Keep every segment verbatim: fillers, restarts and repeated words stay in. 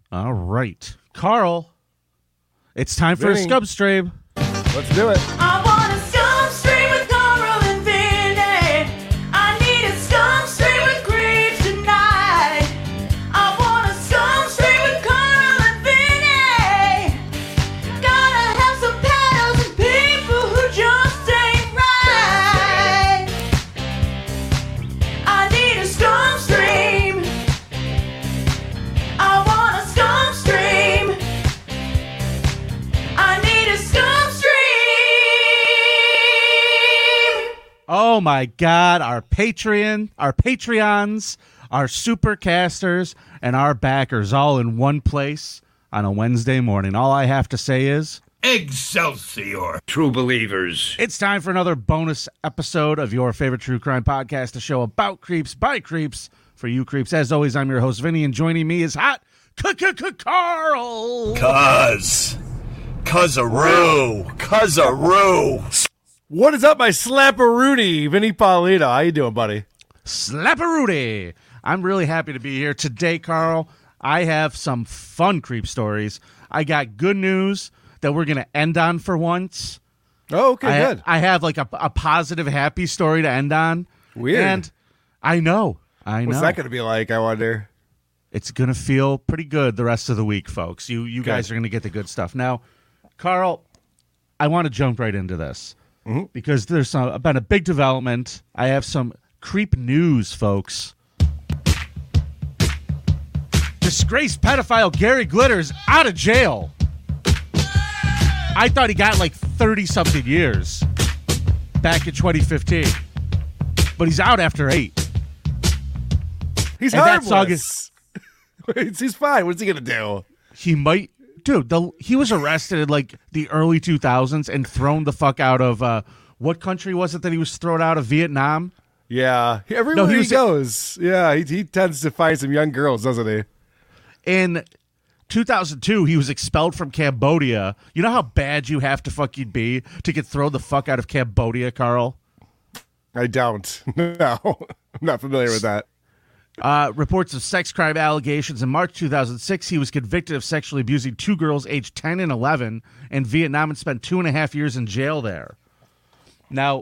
All right. Carl, it's time for Vinny. a scub stream. Let's do it. I want a scum stream with Carl and Vinny. I need a scum stream with Creeps tonight. I want a scum stream with Carl and Vinny. Gotta have some paddles and people who just ain't right. I need a scum stream. I want a scum stream. I need a scum stream. Oh my God, our Patreon, our Patreons, our Supercasters, and our backers all in one place on a Wednesday morning. All I have to say is, Excelsior, true believers. it's time for another bonus episode of your favorite true crime podcast, a show about creeps, by creeps, for you creeps. As always, I'm your host, Vinny, and joining me is Hot Carl. Cuz. Cuz-a-roo. Cuz-a-roo. What is up, my slapper-Rudy? Vinny Paulino. How you doing, buddy? Slapperooty. I'm really happy to be here today, Carl. I have some fun creep stories. I got good news that we're going to end on for once. Oh, okay, I, good. I have like a, a positive, happy story to end on. Weird. And I know, I know. What's that going to be like, I wonder? It's going to feel pretty good the rest of the week, folks. You you guys are going to get the good stuff. Now, Carl, I want to jump right into this Mm-hmm. because there's some, been a big development. I have some creep news, folks. Disgraced pedophile Gary Glitters out of jail. I thought he got like thirty-something years back in twenty fifteen. But he's out after eight. He's And that's harmless. He's fine. What's he going to do? He might... Dude, the, he was arrested in like the early two thousands and thrown the fuck out of... Uh, what country was it that he was thrown out of? Vietnam? Yeah. Everywhere No, he he, was- goes. Yeah, he, he tends to find some young girls, doesn't he? In two thousand two, he was expelled from Cambodia. You know how bad you have to fucking be to get thrown the fuck out of Cambodia, Carl? I don't. No. I'm not familiar with that. Uh, reports of sex crime allegations. In March two thousand six, he was convicted of sexually abusing two girls aged ten and eleven in Vietnam and spent two and a half years in jail there. Now,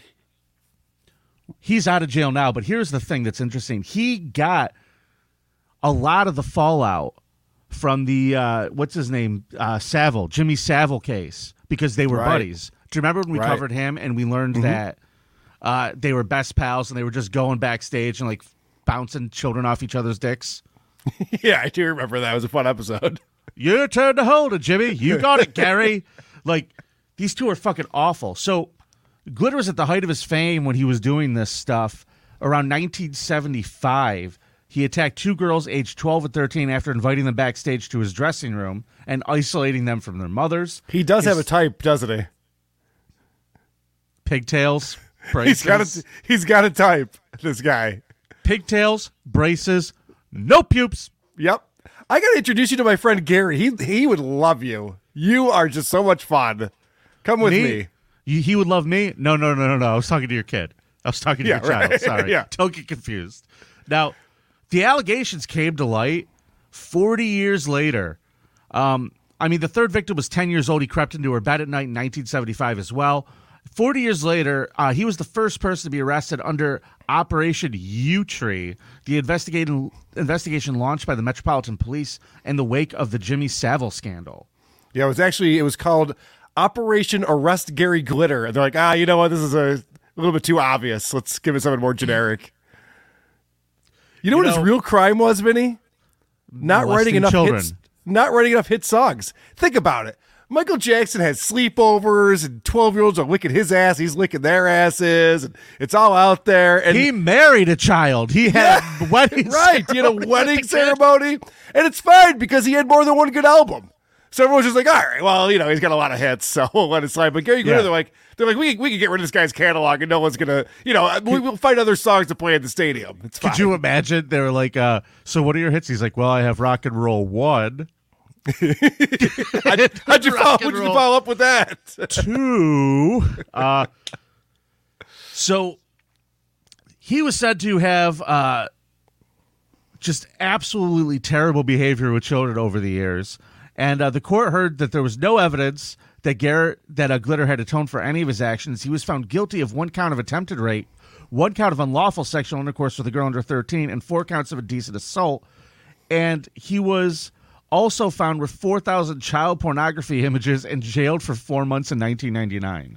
he's out of jail now, but here's the thing that's interesting. He got a lot of the fallout from the, uh, what's his name, uh, Savile, Jimmy Savile case, because they were Right. buddies. Do you remember when we Right. covered him and we learned that uh, they were best pals and they were just going backstage and like bouncing children off each other's dicks? Yeah, I do remember that. It was a fun episode. Your turn to hold it, Jimmy. You got it, Gary. Like, these two are fucking awful. So, Glitter was at the height of his fame when he was doing this stuff. Around nineteen seventy-five, he attacked two girls aged twelve and thirteen after inviting them backstage to his dressing room and isolating them from their mothers. He does His have a type, doesn't he? Pigtails, He's braces. got a, he's got a type, this guy. Pigtails, braces, no pubes. Yep. I got to introduce you to my friend Gary. He he would love you. You are just so much fun. Come with me. You, he would love me? No, no, no, no, no. I was talking to your kid. I was talking to Yeah, your child. right. Sorry. Yeah. Don't get confused. Now, the allegations came to light forty years later. Um, I mean, the third victim was ten years old. He crept into her bed at night in nineteen seventy-five as well. forty years later, uh, he was the first person to be arrested under Operation U-Tree, the investigating, investigation launched by the Metropolitan Police in the wake of the Jimmy Savile scandal. Yeah, it was actually, it was called Operation Arrest Gary Glitter. And they're like, ah, you know what? This is a, a little bit too obvious. Let's give it something more generic. You know You what know- his real crime was, Vinny? Not writing Molesting enough children. hits. Not writing enough hit songs. Think about it. Michael Jackson has sleepovers, and twelve-year-olds are licking his ass. He's licking their asses. And it's all out there. And He married a child. He had Yeah, a wedding right. He had a wedding ceremony, and it's fine because he had more than one good album. So everyone's just like, all right, well, you know, he's got a lot of hits, so we'll let it slide. But Gary Glitter, Yeah. they're like, they're like, we can, we can get rid of this guy's catalog, and no one's gonna, you know, we, we'll find other songs to play at the stadium. It's fine. Could you imagine? They were like, uh, so what are your hits? He's like, well, I have Rock and Roll one. how'd, how'd you Rock follow? and How'd you roll. follow up with that? Two. Uh, so he was said to have uh, just absolutely terrible behavior with children over the years. And uh, the court heard that there was no evidence that Garrett, that uh, Glitter had atoned for any of his actions. He was found guilty of one count of attempted rape, one count of unlawful sexual intercourse with a girl under thirteen, and four counts of indecent assault. And he was also found with four thousand child pornography images and jailed for four months in nineteen ninety-nine.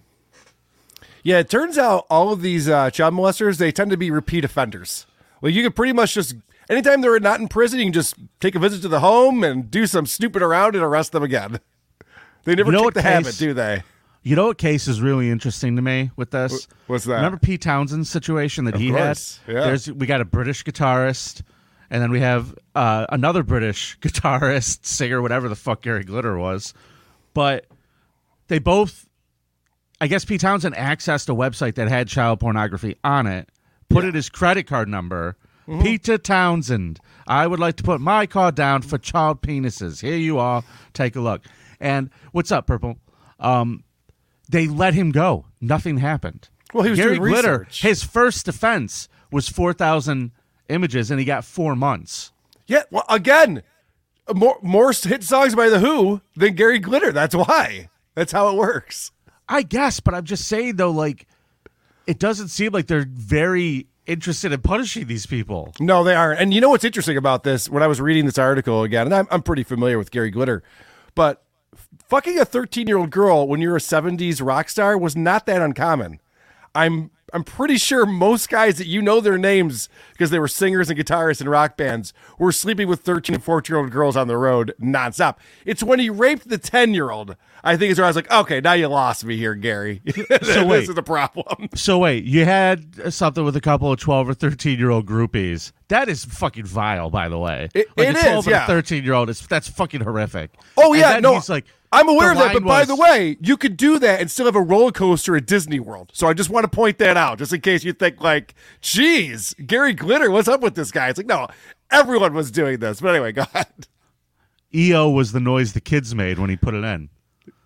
Yeah, it turns out all of these uh, child molesters, they tend to be repeat offenders. Well, you can pretty much just, anytime they're not in prison, you can just take a visit to the home and do some snooping around and arrest them again. They never You know kick what the case- habit, do they? You know what case is really interesting to me with this? What's that? Remember Pete Townsend's situation that Of he course, had? yeah. There's, we got a British guitarist, and then we have uh, another British guitarist, singer, whatever the fuck Gary Glitter was. But they both, I guess Pete Townsend accessed a website that had child pornography on it, put in his credit card number, Mm-hmm. Peter Townsend, I would like to put my card down for child penises. Here you are. Take a look. And what's up, Purple? Um, they let him go. Nothing happened. Well, he was Gary doing Glitter, research. his first offense was four thousand images, and he got four months. Yeah, well, again, more more hit songs by The Who than Gary Glitter. That's why. That's how it works. I guess, but I'm just saying, though, like, it doesn't seem like they're very interested in punishing these people. No, they aren't. And you know what's interesting about this? When I was reading this article again, and I'm, I'm pretty familiar with Gary Glitter, but fucking a thirteen-year-old girl when you're a seventies rock star was not that uncommon. I'm I'm pretty sure most guys that you know their names because they were singers and guitarists in rock bands were sleeping with thirteen and fourteen-year-old girls on the road nonstop. It's when he raped the ten-year-old, I think is where I was like, okay, now you lost me here, Gary. So wait. This is a problem. So wait, you had something with a couple of twelve or thirteen year old groupies. That is fucking vile, by the way. It- like it a twelve is, and yeah. a thirteen year old is that's fucking horrific. Oh And yeah, then no, he's like, I'm aware of the that. But line by was- the way, you could do that and still have a roller coaster at Disney World. So I just want to point that out, just in case you think like, geez, Gary Glitter, what's up with this guy? It's like, no, everyone was doing this. But anyway, go ahead. E O was the noise the kids made when he put it in.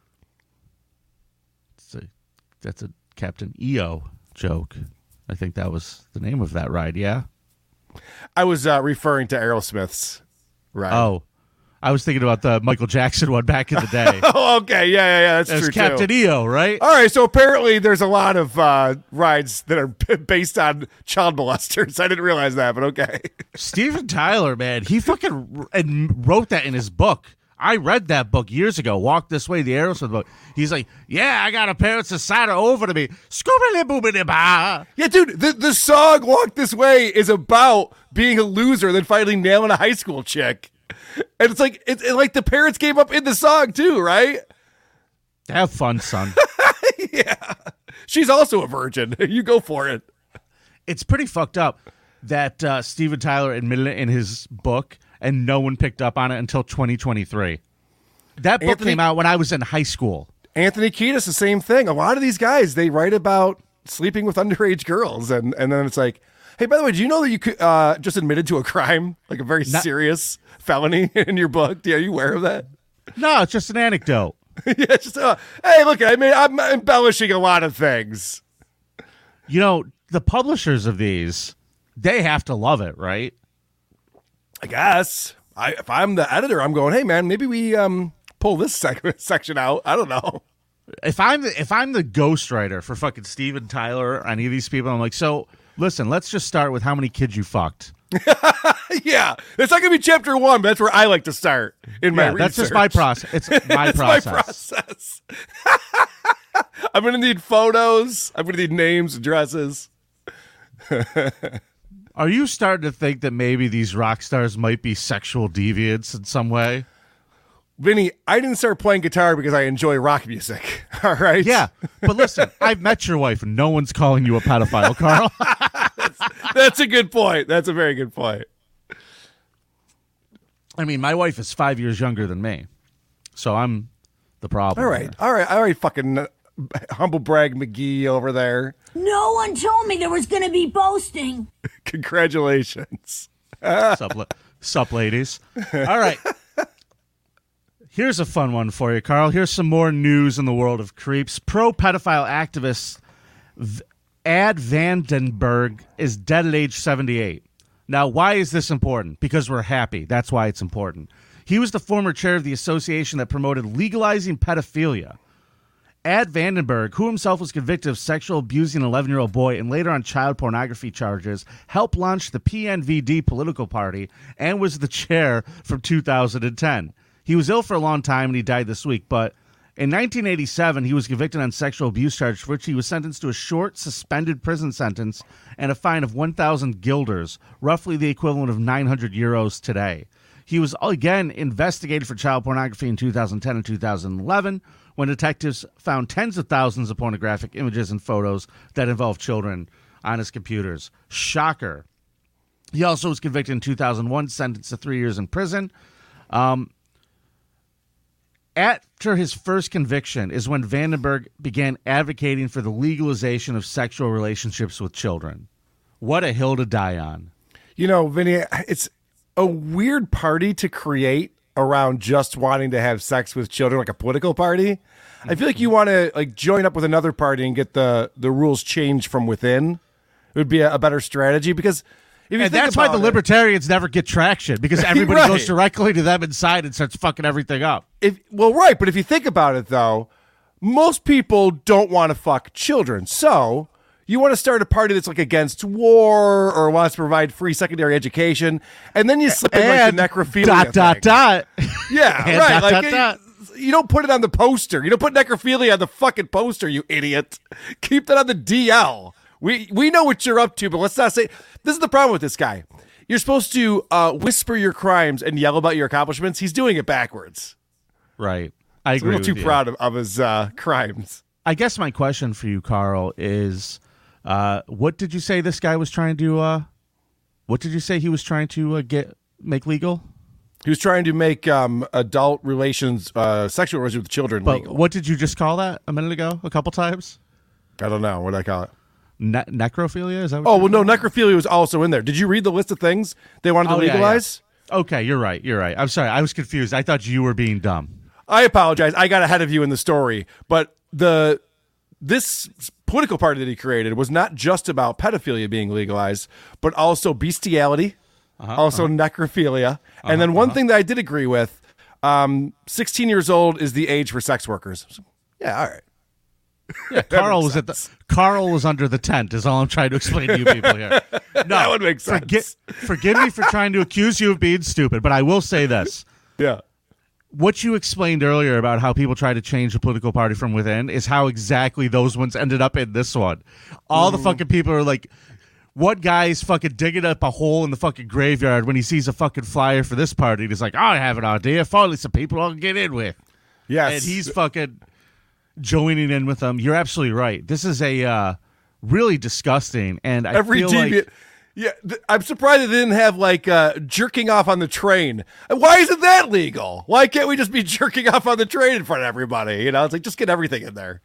It's a, that's a Captain E O joke. I think that was the name of that ride. Yeah. I was uh, referring to Aerosmith's. Right. Oh, I was thinking about the Michael Jackson one back in the day. Oh, okay. Yeah, yeah, yeah. That's It was true Captain too. E O, right? All right, so apparently there's a lot of uh, rides that are based on child molesters. I didn't realize that, but okay. Steven Tyler, man, he fucking r- and wrote that in his book. I read that book years ago, Walk This Way, the Aerosmith book. He's like, yeah, I got a parent's cider over to me. Scooby boobity ba. Yeah, dude, the, the song Walk This Way is about being a loser, then finally nailing a high school chick. And it's like, it's it, like the parents gave up in the song too, right? Have fun, son. Yeah. She's also a virgin. You go for it. It's pretty fucked up that uh, Steven Tyler admitted it in his book, and no one picked up on it until twenty twenty-three. That book Anthony- came out when I was in high school. Anthony Kiedis, the same thing. A lot of these guys, they write about sleeping with underage girls. And, and then it's like, hey, by the way, do you know that you could, uh, just admitted to a crime, like a very Not- serious felony in your book? Are you aware of that? No, it's just an anecdote. Yeah, it's just, uh, hey, look, I mean, I'm embellishing a lot of things. You know, the publishers of these, they have to love it, right? I guess. I, if I'm the editor, I'm going, hey, man, maybe we um pull this sec- section out. I don't know. If I'm the, if I'm the ghostwriter for fucking Steven Tyler or any of these people, I'm like, so listen, let's just start with how many kids you fucked. Yeah, it's not going to be chapter one, but that's where I like to start in my Yeah, research. that's just my process. It's my It's process. my process. I'm going to need photos. I'm going to need names, addresses. Are you starting to think that maybe these rock stars might be sexual deviants in some way? Vinny, I didn't start playing guitar because I enjoy rock music. All right? Yeah, but listen, I've met your wife, and no one's calling you a pedophile, Carl. That's a good point. That's a very good point. I mean, my wife is five years younger than me, so I'm the problem. All right. here. All right. All right, fucking uh, humble brag McGee over there. No one told me there was going to be boasting. Congratulations. Sup, la- sup, ladies. All right. Here's a fun one for you, Carl. Here's some more news in the world of creeps. Pro-pedophile activist v- Ad Vandenberg is dead at age seventy-eight. Now, why is this important? Because we're happy. That's why it's important. He was the former chair of the association that promoted legalizing pedophilia. Ad Vandenberg, who himself was convicted of sexual abusing an eleven-year-old boy and later on child pornography charges, helped launch the P N V D political party and was the chair from two thousand ten. He was ill for a long time and he died this week, but in nineteen eighty-seven, he was convicted on sexual abuse charge for which he was sentenced to a short, suspended prison sentence and a fine of one thousand guilders, roughly the equivalent of nine hundred euros today. He was again investigated for child pornography in two thousand ten and two thousand eleven, when detectives found tens of thousands of pornographic images and photos that involved children on his computers. Shocker. He also was convicted in two thousand one, sentenced to three years in prison. Um, after his first conviction is when Vandenberg began advocating for the legalization of sexual relationships with children. What a hill to die on. You know, Vinny, it's a weird party to create around just wanting to have sex with children, like a political party. I feel like you want to like join up with another party and get the, the rules changed from within. It would be a, a better strategy because if you and think that's why the about it- libertarians never get traction, because everybody Right. goes directly to them inside and starts fucking everything up. If well, right, but if you think about it, though, most people don't want to fuck children. So you want to start a party that's like against war or wants to provide free secondary education, and then you slip in like And the necrophilia dot, dot, thing. dot. Yeah, And right. dot, like dot, you, dot. you don't put it on the poster. You don't put necrophilia on the fucking poster, you idiot. Keep that on the D L. We we know what you're up to, but let's not say this is the problem with this guy. You're supposed to uh, whisper your crimes and yell about your accomplishments. He's doing it backwards. Right. I He's a agree little too with you. proud of, of his uh, crimes. I guess my question for you, Carl, is uh, what did you say this guy was trying to uh, what did you say he was trying to uh, get make legal? He was trying to make um, adult relations, uh, sexual relations with children But legal. what did you just call that a minute ago? A couple times? I don't know. What do I call it? Ne- necrophilia? Is that what Oh, you- well, no, necrophilia was also in there. Did you read the list of things they wanted to Oh, yeah, yeah. legalize? Okay, you're right. You're right. I'm sorry. I was confused. I thought you were being dumb. I apologize. I got ahead of you in the story. But the this political party that he created was not just about pedophilia being legalized, but also bestiality, also necrophilia. And then one thing that I did agree with, um, sixteen years old is the age for sex workers. So, yeah, all right. Yeah, Carl makes was at the sense. Carl was under the tent. Is all I'm trying to explain to you people here. No, That would make sense. Forgi- forgive me for trying to accuse you of being stupid, but I will say this: Yeah. what you explained earlier about how people try to change the political party from within is how exactly those ones ended up in this one. All the fucking people are like, what guy's fucking digging up a hole in the fucking graveyard when he sees a fucking flyer for this party? And he's like, I have an idea. Finally, some people I can get in with. Yes. And he's fucking joining in with them. You're absolutely right. This is a uh, really disgusting, and I Every feel deviant. like Yeah, th- I'm surprised they didn't have like uh, jerking off on the train. Why isn't that legal? Why can't we just be jerking off on the train in front of everybody? You know, it's like just get everything in there.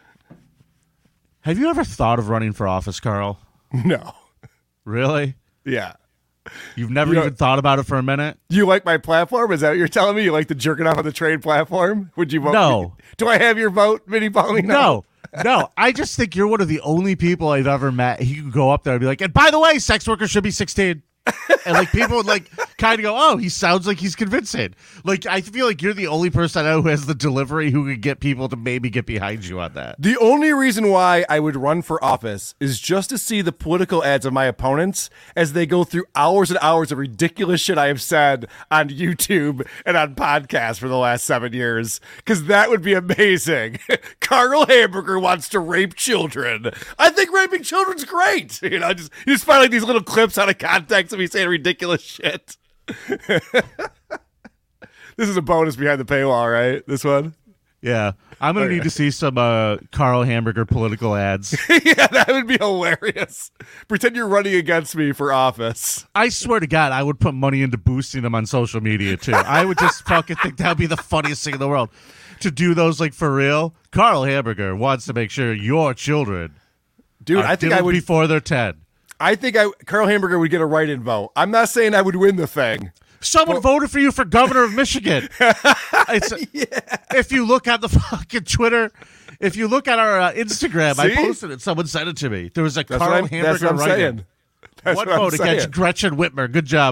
have you ever thought of running for office, Carl? No. Really? Yeah. You've never You know- even thought about it for a minute? You like my platform? Is that what you're telling me? You like the jerking off on the train platform? Would you vote? No. Do I have your vote, Vinny Paulino? No. No, I just think you're one of the only people I've ever met. He could go up there and be like, and by the way, sex workers should be sixteen. And like people would like kind of go, oh, he sounds like he's convincing. Like I feel like you're the only person I know who has the delivery who could get people to maybe get behind you on that. The only reason why I would run for office is just to see the political ads of my opponents as they go through hours and hours of ridiculous shit I have said on YouTube and on podcasts for the last seven years. Because that would be amazing. Carl Hamburger wants to rape children. I think raping children's great. You know, just you just find like these little clips out of context of me saying ridiculous shit. This is a bonus behind the paywall, right? This one? Yeah. I'm going to need to see some uh, Carl Hamburger political ads. Yeah, that would be hilarious. Pretend you're running against me for office. I swear to God, I would put money into boosting them on social media, too. I would just fucking think that would be the funniest thing in the world. To do those, like, for real. Carl Hamburger wants to make sure your children Dude, are I think I diddled would before they're ten. I think I Carl Hamburger would get a write-in vote. I'm not saying I would win the thing. Someone voted for you for governor of Michigan. It's, If you look at the fucking Twitter, if you look at our uh, Instagram, I See? posted it. Someone sent it to me. There was a That's Carl what I'm, Hamburger that's what I'm write-in. saying. That's One what I'm vote against saying. Gretchen Whitmer. Good job.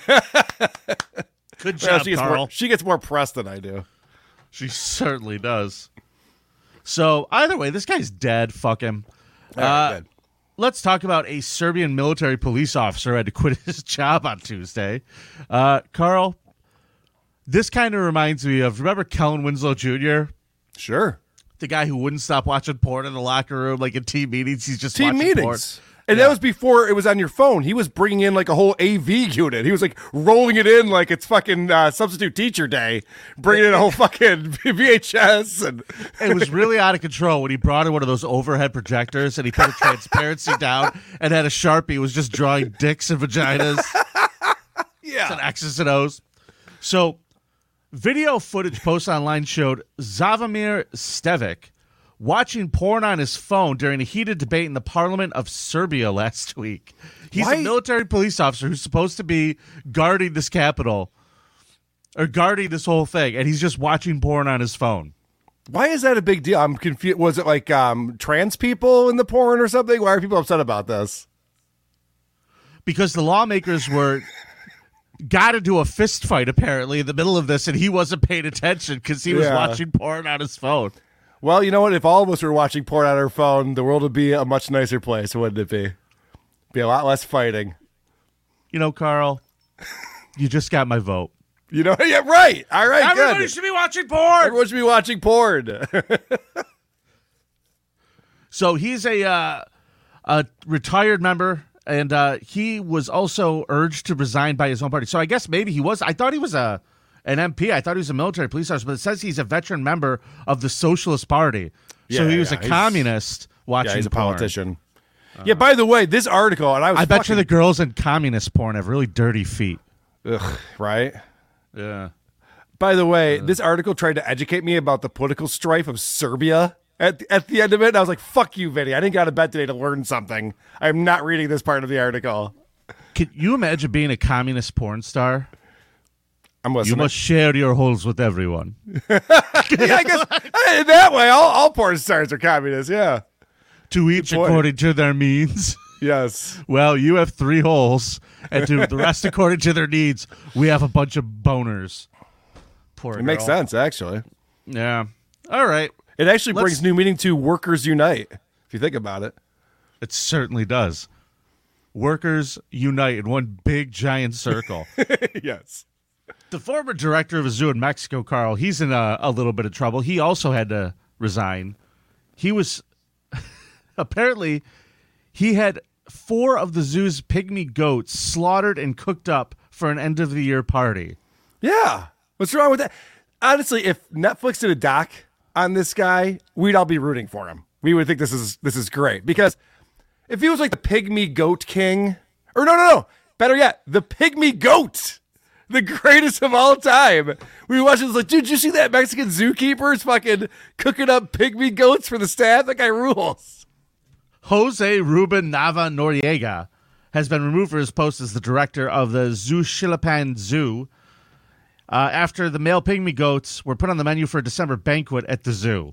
Good Well, job, she, gets Carl. more, she gets more press than I do. She certainly does. So either way, this guy's dead. Fuck him. All right, Uh, good. Let's talk about a Serbian military police officer who had to quit his job on Tuesday. Uh, Carl, this kind of reminds me of, remember Kellen Winslow Junior? Sure. The guy who wouldn't stop watching porn in the locker room, like in team meetings. He's just Team watching meetings. porn. And Yeah. that was before it was on your phone. He was bringing in like a whole A V unit. He was like rolling it in like it's fucking uh, substitute teacher day, bringing in a whole fucking V H S. And It was really out of control when he brought in one of those overhead projectors and he put a transparency down and had a Sharpie. It was just drawing dicks and vaginas and yeah, X's and O's. So, video footage posted online showed Zavimir Stevic watching porn on his phone during a heated debate in the Parliament of Serbia last week. He's Why- a military police officer who's supposed to be guarding this capital or guarding this whole thing, and he's just watching porn on his phone. why is that a big deal? I'm confused. Was it like um, trans people in the porn or something? Why are people upset about this? Because the lawmakers were got into a fist fight apparently in the middle of this, and he wasn't paying attention because he was Yeah. watching porn on his phone. Well, you know what? If all of us were watching porn on our phone, the world would be a much nicer place, wouldn't it be? Be a lot less fighting. You know, Carl, you just got my vote. You know? Yeah, right. All right, Everybody good. should be watching porn. Everyone should be watching porn. So he's a uh, a retired member, and uh, he was also urged to resign by his own party. So I guess maybe he was. I thought he was a an M P. I thought he was a military police officer, but it says he's a veteran member of the Socialist Party. So Yeah, he was yeah, a he's- communist watching yeah, he's a porn. politician. Yeah, by the way, this article, and I was I bet you fucking- the girls in communist porn have really dirty feet. Ugh, right? Yeah. By the way, this article tried to educate me about the political strife of Serbia at the, at the end of it. And I was like, fuck you, Vinny. I didn't go to bed today to learn something. I'm not reading this part of the article. Can you imagine being a communist porn star? I'm You listening. must share your holes with everyone. yeah, I guess hey, that way, all, all porn stars are communists. Yeah. To each point. according to their means. Yes. Well, you have three holes, and to the rest according to their needs, we have a bunch of boners. Poor It makes girl. sense, actually. Yeah. All right. It actually Let's- brings new meaning to Workers Unite, if you think about it. It certainly does. Workers unite in one big giant circle. Yes. The former director of a zoo in Mexico, Carl, he's in a, a little bit of trouble. He also had to resign. He was apparently he had four of the zoo's pygmy goats slaughtered and cooked up for an end of the year party. Yeah. What's wrong with that? Honestly, if Netflix did a doc on this guy, we'd all be rooting for him. We would think this is this is great because if he was like the pygmy goat king, or no, no, no, better yet, the pygmy goat, the greatest of all time. We watched this like, dude, did you see that Mexican zookeeper's fucking cooking up pygmy goats for the staff? That guy rules. Jose Ruben Nava Noriega has been removed from his post as the director of the Xushilapan Zoo uh, after the male pygmy goats were put on the menu for a December banquet at the zoo.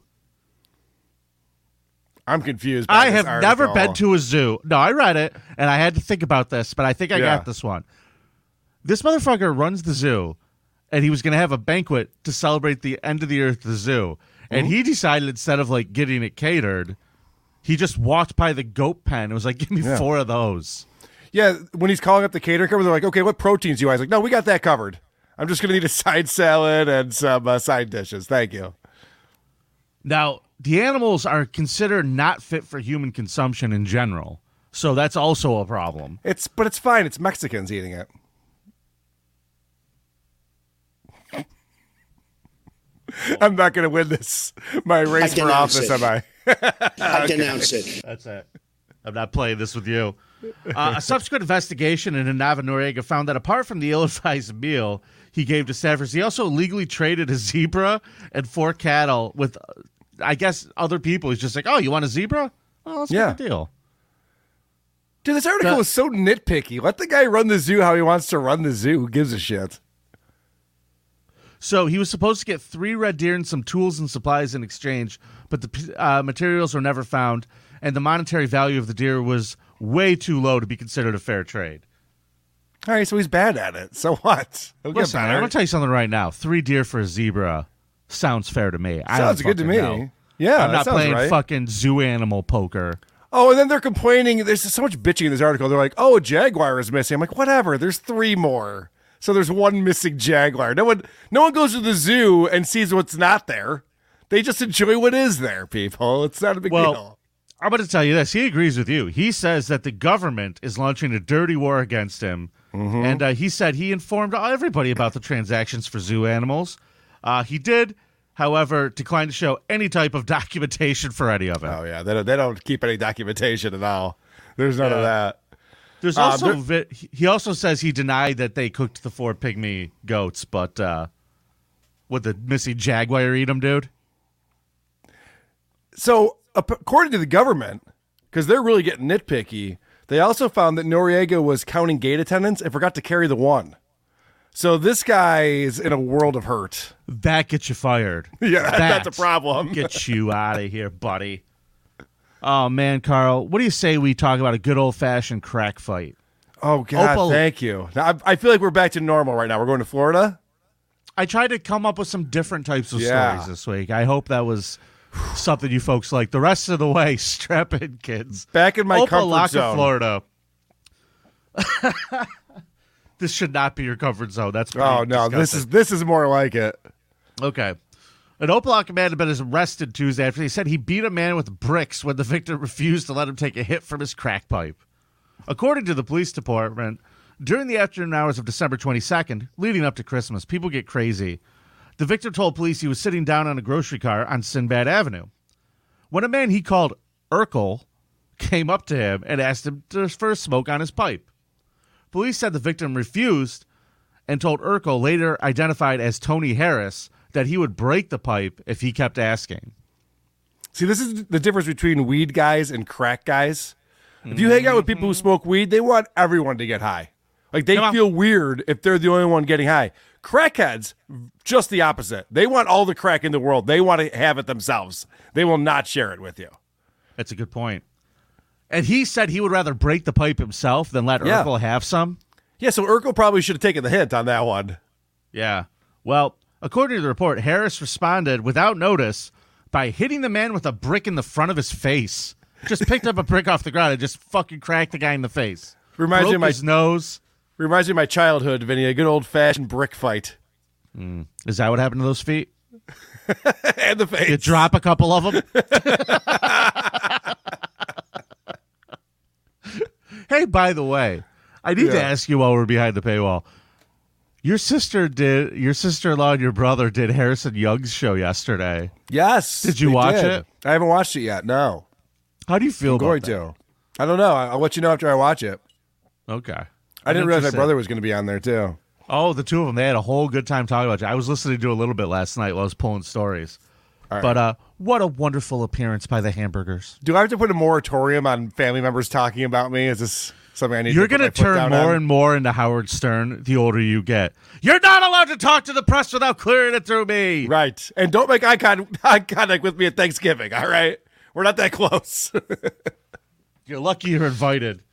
I'm confused. by I this have never article. been to a zoo. No, I read it, and I had to think about this, but I think I Yeah. got this one. This motherfucker runs the zoo, and he was going to have a banquet to celebrate the end of the year at the zoo. And he decided instead of, like, getting it catered, he just walked by the goat pen and was like, give me Yeah. four of those. Yeah, when he's calling up the catering company, they're like, okay, what proteins do you want? He's like, no, we got that covered. I'm just going to need a side salad and some uh, side dishes. Thank you. Now, the animals are considered not fit for human consumption in general, so that's also a problem. It's But it's fine. It's Mexicans eating it. I'm not going to win this, my race I for denounce office, it. am I? I denounce it. That's it. I'm not playing this with you. Uh, a subsequent investigation into Nava Noriega found that apart from the ill-advised meal he gave to staffers, he also illegally traded a zebra and four cattle with, uh, I guess, other people. He's just like, oh, you want a zebra? Well, let's Yeah. make a deal. Dude, this article The- is so nitpicky. Let the guy run the zoo how he wants to run the zoo. Who gives a shit? So he was supposed to get three red deer and some tools and supplies in exchange, but the uh, materials were never found, and the monetary value of the deer was way too low to be considered a fair trade. All right, so he's bad at it. So what? He'll get Listen, man, better. I'm going to tell you something right now. Three deer for a zebra sounds fair to me. I Sounds don't good to fucking me. know. Yeah, I'm that not sounds playing right. fucking zoo animal poker. Oh, and then they're complaining. There's so much bitching in this article. They're like, "Oh, a jaguar is missing." I'm like, "Whatever. There's three more. So there's one missing jaguar. No one, no one goes to the zoo and sees what's not there. They just enjoy what is there. People, it's not a big Well, deal." I'm going to tell you this. He agrees with you. He says that the government is launching a dirty war against him. Mm-hmm. And uh, he said he informed everybody about the transactions for zoo animals. Uh, he did, however, decline to show any type of documentation for any of it. Oh yeah, they don't, they don't keep any documentation at all. There's none of Yeah. that. There's Um, also there- vi- he also says he denied that they cooked the four pygmy goats, but uh, would the missing jaguar eat them, dude? So, ap- according to the government, because they're really getting nitpicky, they also found that Noriega was counting gate attendants and forgot to carry the one. So this guy is in a world of hurt. That gets you fired. Yeah, that- that's a That problem. Get you out of here, buddy. Oh man, Carl, what do you say we talk about a good old fashioned crack fight? Oh God, Opal- thank you. Now, I, I feel like we're back to normal right now. We're going to Florida. I tried to come up with some different types of Yeah. stories this week. I hope that was something you folks like. The rest of the way, strap in, kids. Back in my comfort Opelika, zone. Florida. This should not be your comfort zone. That's pretty Oh no, this disgusting. is this is more like it. Okay. An Opelika man had been arrested Tuesday after he said he beat a man with bricks when the victim refused to let him take a hit from his crack pipe. According to the police department, during the afternoon hours of December twenty-second, leading up to Christmas, people get crazy. The victim told police he was sitting down on a grocery car on Sinbad Avenue when a man he called Urkel came up to him and asked him to, for a smoke on his pipe. Police said the victim refused and told Urkel, later identified as Tony Harris, that he would break the pipe if he kept asking. See, this is the difference between weed guys and crack guys. If you hang out with people who smoke weed, they want everyone to get high. Like they Come on. feel weird if they're the only one getting high. Crackheads, just the opposite. They want all the crack in the world. They want to have it themselves. They will not share it with you. That's a good point. And he said he would rather break the pipe himself than let Yeah. Urkel have some. Yeah, so Urkel probably should have taken the hint on that one. Yeah. Well, according to the report, Harris responded without notice by hitting the man with a brick in the front of his face. Just picked up a brick off the ground and just fucking cracked the guy in the face. Reminds me Broke of my his nose. reminds me of my childhood, Vinny. A good old fashioned brick fight. Is that what happened to those feet? And the face. You drop a couple of them? Hey, by the way, I need to Yeah. ask you while we're behind the paywall. Your sister did, your sister-in-law and your brother did Harrison Young's show yesterday. Yes. Did you they watch did. it? I haven't watched it yet. No. How do you feel I'm about going that? to. I don't know. I- I'll let you know after I watch it. Okay. I didn't realize my Interested. brother was going to be on there too. Oh, the two of them, they had a whole good time talking about you. I was listening to a little bit last night while I was pulling stories. All right. But uh, what a wonderful appearance by the hamburgers. Do I have to put a moratorium on family members talking about me? Is this something I need You're to going put to my foot turn down more on? and more into Howard Stern the older you get. You're not allowed to talk to the press without clearing it through me. Right. And don't make eye, con- eye contact with me at Thanksgiving, all right? We're not that close. You're lucky you're invited.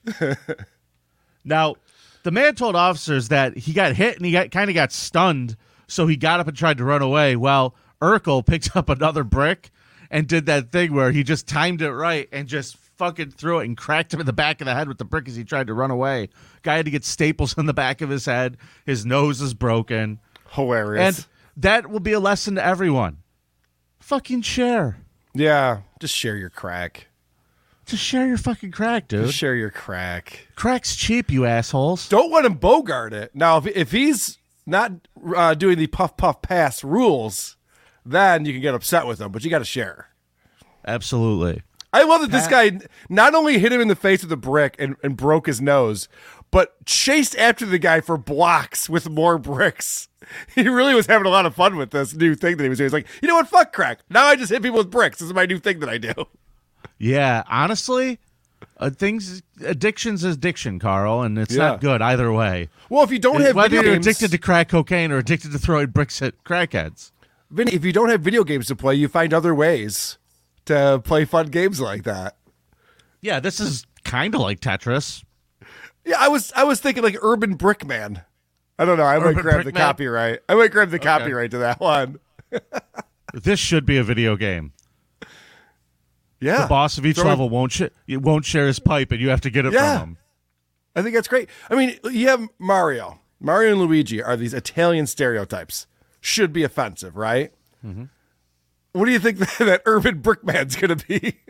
Now, the man told officers that he got hit and he got kind of got stunned, so he got up and tried to run away. Well, Urkel picked up another brick and did that thing where he just timed it right and just fucking threw it and cracked him in the back of the head with the brick as he tried to run away. Guy had to get staples in the back of his head. His nose is broken. Hilarious. And that will be a lesson to everyone. Fucking share. yeah, just share your crack. Just share your fucking crack, dude. Just share your crack. Crack's cheap, you assholes. Don't let him bogart it. Now, if, if he's not uh, doing the puff, puff, pass rules, then you can get upset with him, but you got to share. Absolutely. I love that this guy not only hit him in the face with a brick and, and broke his nose, but chased after the guy for blocks with more bricks. He really was having a lot of fun with this new thing that he was doing. He's like, you know what? Fuck crack. Now I just hit people with bricks. This is my new thing that I do. Yeah, honestly, uh, things addiction's addiction, Carl, and it's Yeah. not good either way. Well, if you don't have Whether video you're games, addicted to crack cocaine or addicted to throwing bricks at crackheads. Vinny, if you don't have video games to play, you find other ways to play fun games like that. Yeah, this is kind of like Tetris. Yeah, I was I was thinking like Urban Brickman. I don't know. I might Urban grab the Brickman? copyright. I might grab the copyright to that one. This should be a video game. Yeah. The boss of each Throwing- level won't sh- won't share his pipe, and you have to get it Yeah. from him. I think that's great. I mean, you have Mario. Mario and Luigi are these Italian stereotypes. Should be offensive, right? Mm-hmm. What do you think that, that Urban Brickman's going to be?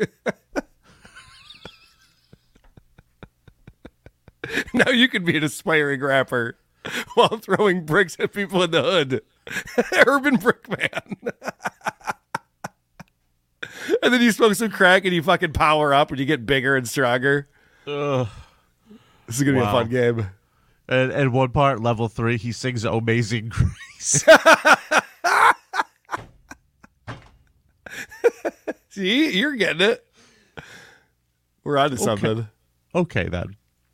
Now you can be an aspiring rapper while throwing bricks at people in the hood. Urban Brickman. And then you smoke some crack and you fucking power up and you get bigger and stronger. Ugh. This is going to be Wow. a fun game. And, and one part, level three, he sings "Amazing Grace." See, you're getting it. We're on to something. Okay, then.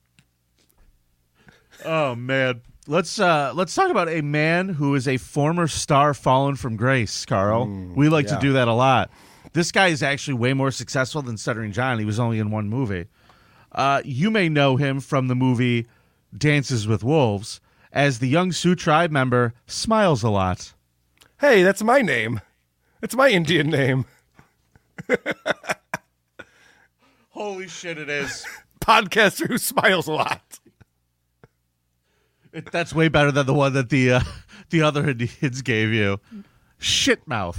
Oh man, let's uh, let's talk about a man who is a former star fallen from grace. Carl, we like yeah. to do that a lot. This guy is actually way more successful than Stuttering John. He was only in one movie. Uh, you may know him from the movie Dances with Wolves as the young Sioux tribe member Smiles a Lot. Hey, that's my name. It's my Indian name. Holy shit, it is. Podcaster who smiles a lot. It, that's way better than the one that the uh, the other Indians gave you. Shitmouth.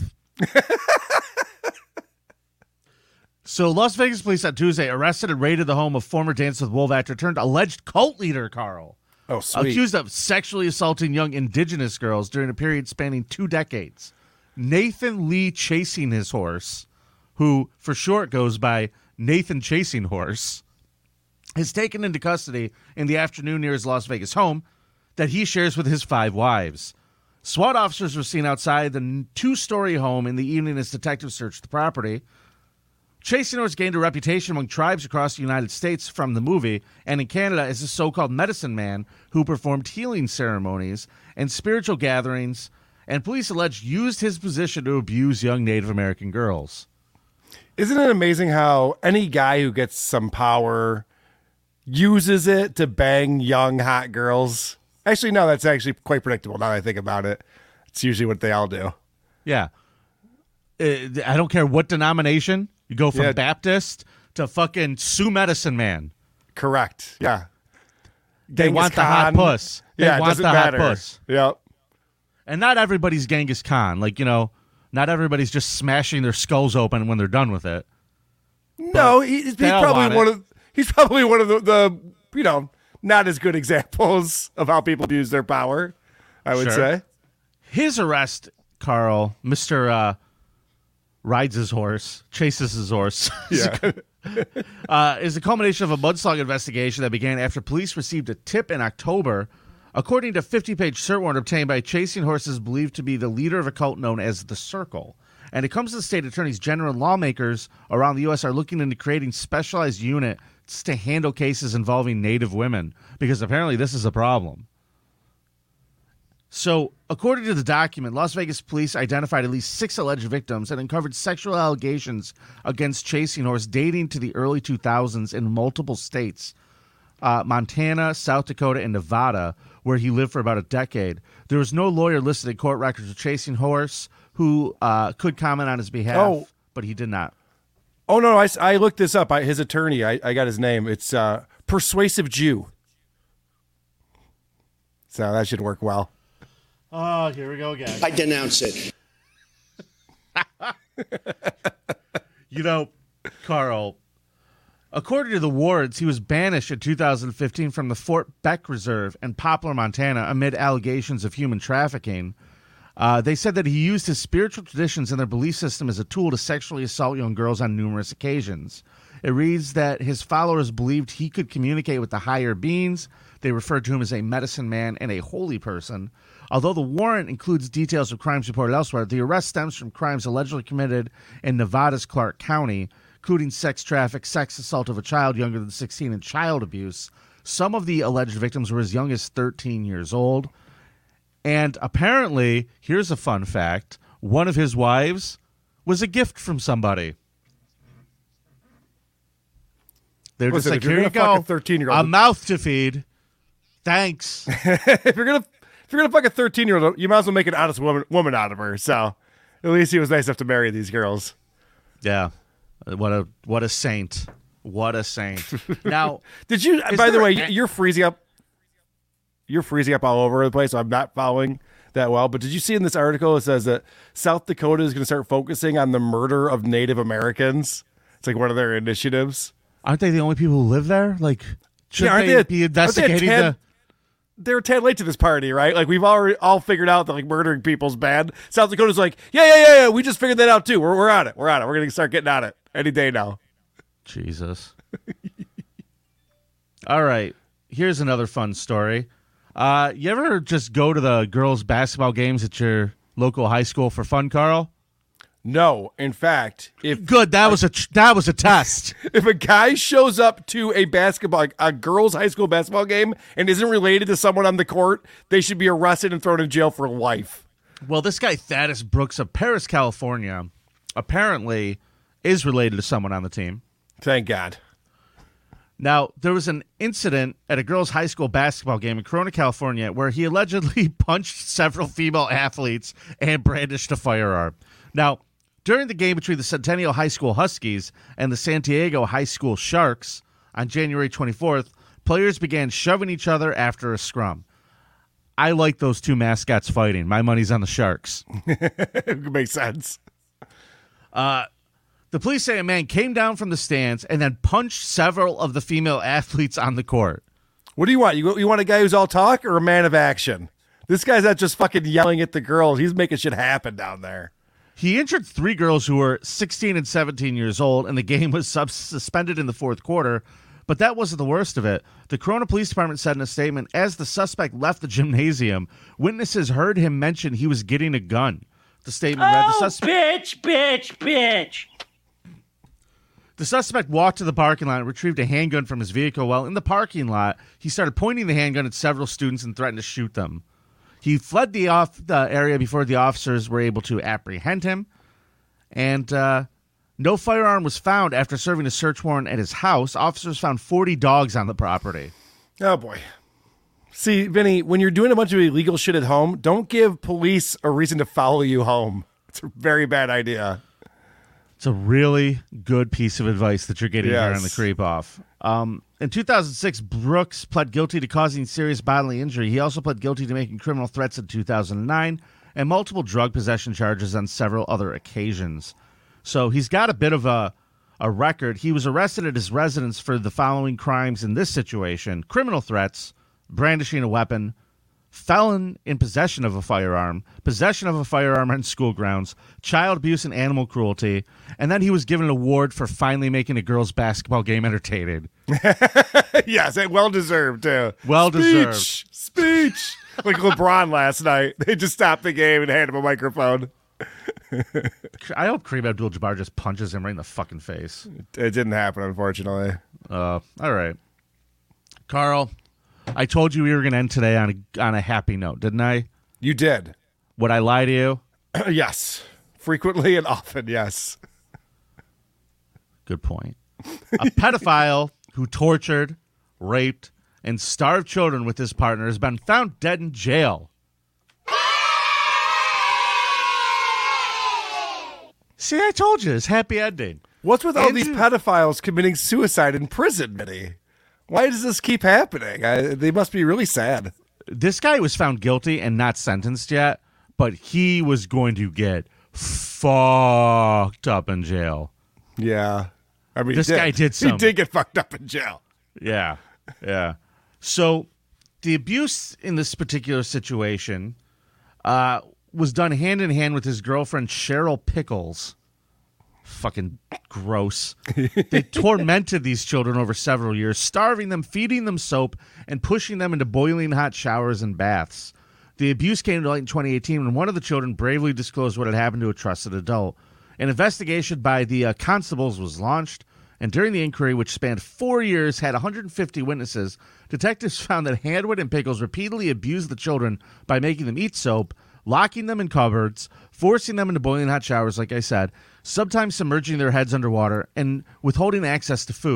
So, Las Vegas police on Tuesday arrested and raided the home of former Dance with Wolf actor turned alleged cult leader Carl, Oh, sweet. accused of sexually assaulting young indigenous girls during a period spanning two decades. Nathan Lee Chasing His Horse, who for short goes by Nathan Chasing Horse, is taken into custody in the afternoon near his Las Vegas home that he shares with his five wives. SWAT officers were seen outside the two-story home in the evening as detectives searched the property. Chasing Horse gained a reputation among tribes across the United States from the movie and in Canada as a so-called medicine man who performed healing ceremonies and spiritual gatherings, and police alleged used his position to abuse young Native American girls. Isn't it amazing how any guy who gets some power uses it to bang young, hot girls? Actually, no, that's actually quite predictable now that I think about it. It's usually what they all do. Yeah. Uh, I don't care what denomination. You go from Yeah. Baptist to fucking Sioux medicine man. Correct. Yeah. They Genghis want the hot Khan. puss. They Yeah, it want doesn't the matter. hot puss. Yep. And not everybody's Genghis Khan. Like, you know, not everybody's just smashing their skulls open when they're done with it. No, he, he's they all probably want it. one of he's probably one of the, the you know not as good examples of how people abuse their power. I would Sure. say. His arrest, Carl, Mister Uh, rides his horse, chases his horse, Yeah. uh, is the culmination of a mudslug investigation that began after police received a tip in October. According to a fifty-page search warrant obtained by Chasing Horses believed to be the leader of a cult known as The Circle. And it comes to the state attorneys general and lawmakers around the U S are looking into creating specialized units to handle cases involving Native women, because apparently this is a problem. So, according to the document, Las Vegas police identified at least six alleged victims and uncovered sexual allegations against Chasing Horse dating to the early two thousands in multiple states, uh, Montana, South Dakota, and Nevada, where he lived for about a decade. There was no lawyer listed in court records of Chasing Horse who uh, could comment on his behalf, Oh. but he did not. Oh no, I, s- I looked this up. I, his attorney, I, I got his name. It's uh, Persuasive Jew. So that should work well. Oh, here we go again. I denounce it. You know, Carl, according to the wards, he was banished in two thousand fifteen from the Fort Beck Reserve in Poplar, Montana, amid allegations of human trafficking. Uh, they said that he used his spiritual traditions and their belief system as a tool to sexually assault young girls on numerous occasions. It reads that his followers believed he could communicate with the higher beings. They referred to him as a medicine man and a holy person. Although the warrant includes details of crimes reported elsewhere, the arrest stems from crimes allegedly committed in Nevada's Clark County, including sex traffic, sex assault of a child younger than sixteen, and child abuse. Some of the alleged victims were as young as thirteen years old. And apparently, here's a fun fact, one of his wives was a gift from somebody. They're Listen, just like, if you're here you gonna fuck go, a thirteen-year-old- a mouth to feed. Thanks. if you're gonna if you're gonna fuck a thirteen year old, you might as well make an honest woman woman out of her. So at least he was nice enough to marry these girls. Yeah, what a what a saint. What a saint. Now, Did you? Is By the there way, a- you're freezing up. You're freezing up all over the place. So I'm not following that well. But did you see in this article it says that South Dakota is going to start focusing on the murder of Native Americans? It's like one of their initiatives. aren't they the only people who live there? Like, should Yeah, aren't they, they a- be aren't they a investigating tad- the? They're a tad late to this party, right? Like we've already all figured out that like murdering people's bad. South Dakota's like, yeah, yeah, yeah, yeah. We just figured that out too. We're we're on it. We're on it. We're gonna start getting on it any day now. Jesus. All right. Here's another fun story. Uh, you ever just go to the girls' basketball games at your local high school for fun, Carl? No, in fact, if Good. That was a tr- that was a test. if a guy shows up to a basketball, a girls' high school basketball game and isn't related to someone on the court, they should be arrested and thrown in jail for life. Well, this guy Thaddeus Brooks of Paris, California, apparently is related to someone on the team. Thank God. Now, there was an incident at a girls' high school basketball game in Corona, California, where he allegedly punched several female athletes and brandished a firearm. Now, during the game between the Centennial High School Huskies and the Santiago High School Sharks on January twenty-fourth, players began shoving each other after a scrum. I like those two mascots fighting. My money's on the Sharks. It makes sense. The police say a man came down from the stands and then punched several of the female athletes on the court. What do you want? You, you want a guy who's all talk or a man of action? This guy's not just fucking yelling at the girls. He's making shit happen down there. He injured three girls who were sixteen and seventeen years old, and the game was sub- suspended in the fourth quarter. But that wasn't the worst of it. The Corona Police Department said in a statement, as the suspect left the gymnasium, witnesses heard him mention he was getting a gun. The statement read, the Oh, suspect... bitch, bitch, bitch. The suspect walked to the parking lot and retrieved a handgun from his vehicle. While in the parking lot, he started pointing the handgun at several students and threatened to shoot them. He fled the off the area before the officers were able to apprehend him. And uh, no firearm was found after serving a search warrant at his house. Officers found forty dogs on the property. Oh, boy. See, Vinny, when you're doing a bunch of illegal shit at home, don't give police a reason to follow you home. It's a very bad idea. It's a really good piece of advice that you're getting here Yes. on the Creep Off. Um, in two thousand six, Brooks pled guilty to causing serious bodily injury. He also pled guilty to making criminal threats in two thousand nine and multiple drug possession charges on several other occasions. So he's got a bit of a, a record. He was arrested at his residence for the following crimes in this situation: criminal threats, brandishing a weapon, felon in possession of a firearm, possession of a firearm on school grounds, child abuse and animal cruelty, and then he was given an award for finally making a girls' basketball game entertaining. Yes, and well deserved, too. Well Speech, deserved. Speech. Like LeBron last night. They just stopped the game and handed him a microphone. I hope Kareem Abdul-Jabbar just punches him right in the fucking face. It didn't happen, unfortunately. Uh, all right. Carl, I told you we were going to end today on a, on a happy note, didn't I? You did. Would I lie to you? Yes. Frequently and often, yes. Good point. A pedophile who tortured, raped, and starved children with his partner has been found dead in jail. See, I told you, it's happy ending. What's with all Andrew- these pedophiles committing suicide in prison, Vinny? Why does this keep happening? I, they must be really sad. This guy was found guilty and not sentenced yet, but he was going to get fucked up in jail. Yeah. I mean, he This guy did He some- did get fucked up in jail. Yeah, yeah. So the abuse in this particular situation uh, was done hand in hand with his girlfriend, Cheryl Pickles. Fucking gross. They tormented these children over several years, starving them, feeding them soap, and pushing them into boiling hot showers and baths. The abuse came to light in twenty eighteen when one of the children bravely disclosed what had happened to a trusted adult. An investigation by the uh, constables was launched, and during the inquiry, which spanned four years, had one hundred fifty witnesses, detectives found that Handwood and Pickles repeatedly abused the children by making them eat soap, locking them in cupboards, forcing them into boiling hot showers, like I said, sometimes submerging their heads underwater, and withholding access to food.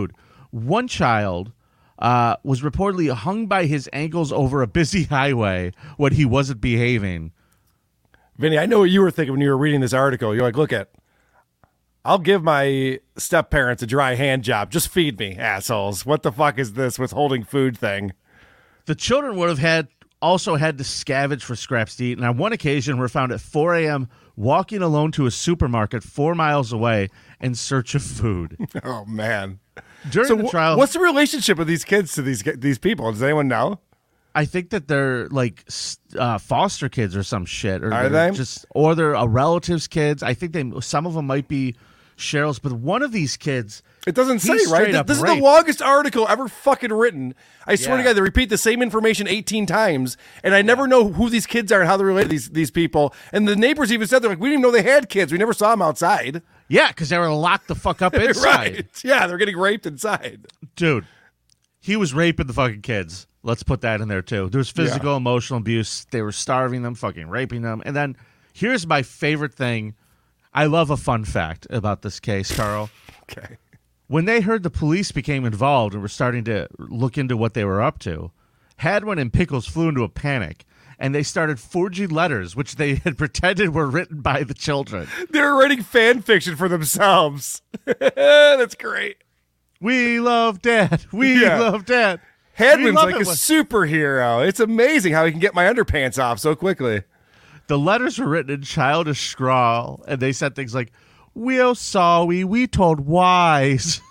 One child uh, was reportedly hung by his ankles over a busy highway when he wasn't behaving. Vinny, I know what you were thinking when you were reading this article. You're like, look at, I'll give my step-parents a dry hand job. Just feed me, assholes. What the fuck is this withholding food thing? The children would have had also had to scavenge for scraps to eat, and on one occasion were found at four a.m. walking alone to a supermarket four miles away in search of food. Oh, man. During So the wh- trial, what's the relationship of these kids to these these people? Does anyone know? I think that they're like s- uh, foster kids or some shit, or Are they're they? just, or they're a relative's kids. I think they some of them might be Cheryl's, but one of these kids, It doesn't say, He's right? straight This, up this is raped. the longest article ever fucking written. I swear to Yeah. God, they repeat the same information eighteen times, and I never know who these kids are and how they're related to these, these people. And the neighbors even said, they're like, we didn't even know they had kids. We never saw them outside. yeah, because they were locked the fuck up inside. Right. Yeah, they're getting raped inside. Dude, he was raping the fucking kids. Let's put that in there too. There was physical, emotional abuse. They were starving them, fucking raping them. And then here's my favorite thing. I love a fun fact about this case, Carl. Okay. When they heard the police became involved and were starting to look into what they were up to, Hadwin and Pickles flew into a panic, and they started forging letters, which they had pretended were written by the children. They're writing fan fiction for themselves. That's great. We love Dad. We Yeah. love Dad. We Hadwin's love like it a when- superhero. It's amazing how he can get my underpants off so quickly. The letters were written in childish scrawl, and they said things like, "We're sorry, we told wise."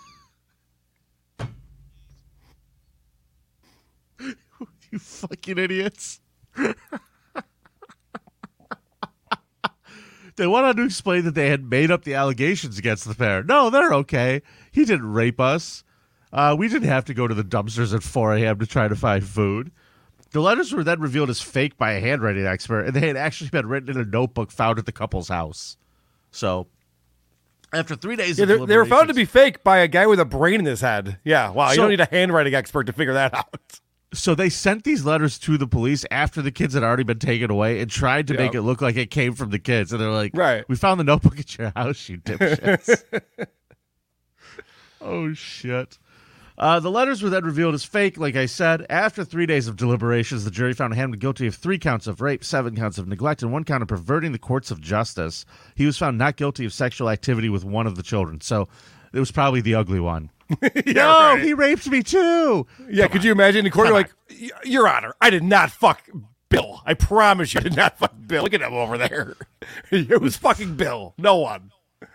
You fucking idiots. They wanted to explain that they had made up the allegations against the pair. No, they're okay. He didn't rape us. Uh, we didn't have to go to the dumpsters at four a.m. to try to find food. The letters were then revealed as fake by a handwriting expert, and they had actually been written in a notebook found at the couple's house. So, after three days Yeah, of they're, they were found to be deliberations- fake by a guy with a brain in his head. Yeah, wow. You So- don't need a handwriting expert to figure that out. So they sent these letters to the police after the kids had already been taken away and tried to Yeah. make it look like it came from the kids. And they're like, Right. we found the notebook at your house, you dipshits. Oh, shit. Uh, the letters were then revealed as fake, like I said. After three days of deliberations, the jury found Hammond guilty of three counts of rape, seven counts of neglect, and one count of perverting the courts of justice. He was found not guilty of sexual activity with one of the children. So it was probably the ugly one. Yeah, no, right. he raped me too. Yeah, could you imagine in court? You're like, "Y- Your Honor, I did not fuck Bill. I promise you, I did not fuck Bill. Look at him over there. It was fucking Bill. No one.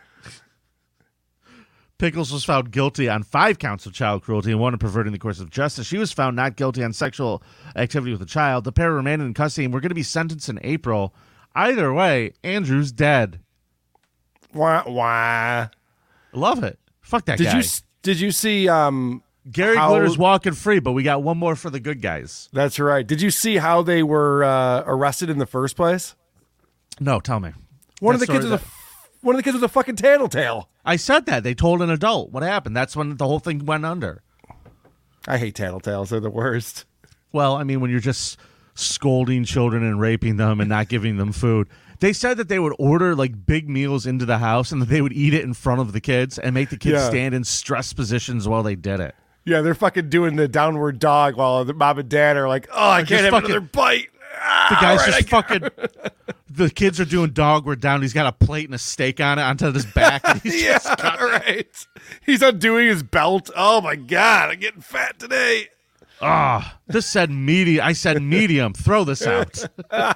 Pickles was found guilty on five counts of child cruelty and one of perverting the course of justice. She was found not guilty on sexual activity with a child. The pair remained in custody and were going to be sentenced in April. Either way, Andrew's dead. Wah, wah. Love it. Fuck that Did guy. you s- did you see um Gary how- Glitter's walking free, but we got one more for the good guys. That's right. Did you see how they were uh, arrested in the first place? No, tell me. One of That the kids story was a that- f- one of the kids was a fucking tattletale. I said that. They told an adult. What happened? That's when the whole thing went under. I hate tattletales. They're the worst. Well, I mean, when you're just scolding children and raping them and not giving them food. They said that they would order like big meals into the house and that they would eat it in front of the kids and make the kids Yeah. stand in stress positions while they did it. Yeah, they're fucking doing the downward dog while the mom and dad are like, "Oh, I They're can't just have fucking- another bite." Ah, The guy's all right, just I fucking. The kids are doing dogward down. He's got a plate and a steak on it onto his back. And he's Yeah, just cutting it. right. He's undoing his belt. Oh my god, I'm getting fat today. Ah, this said medium. I said medium. Throw this out.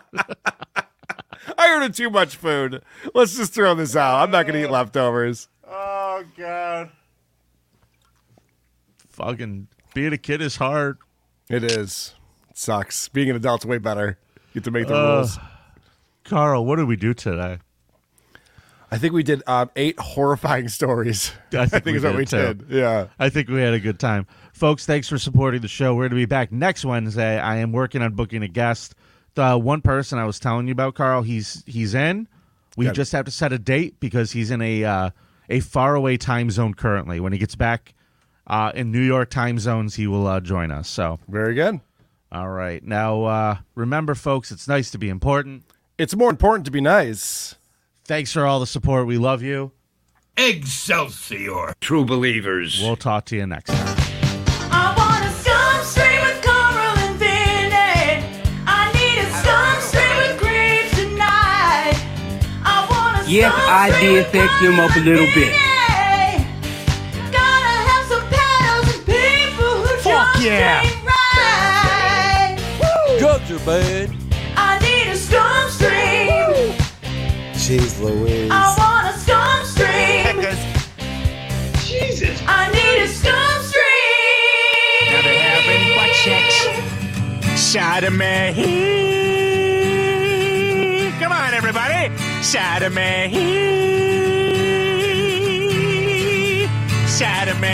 I ordered too much food. Let's just throw this out. I'm not going to eat leftovers. Oh God. Fucking being a kid is hard. It is. It sucks. Being an adult's way better. You get to make the Uh, rules. Carl, what did we do today? I think we did um, eight horrifying stories. I think we is what did, we too. did. Yeah. I think we had a good time. Folks, thanks for supporting the show. We're going to be back next Wednesday. I am working on booking a guest. The one person I was telling you about, Carl, he's he's in. We Good. just have to set a date because he's in a uh, a faraway time zone currently. When he gets back uh, in New York time zones, he will uh, join us. So, Very good. all right. Now, uh, remember, folks, it's nice to be important. It's more important to be nice. Thanks for all the support. We love you. Excelsior. True believers. We'll talk to you next time. Yes, I did sex them up a little bit. Gotta have some pedals and people who Fuck just yeah. ain't right. Drugs are bad. I need a scum stream. Jeez Louise. I want a scum stream. Heckers. Jesus. I need a scum stream. Now they're having butt sex. Sodomy. Come on, everybody. Sodomy. Sodomy.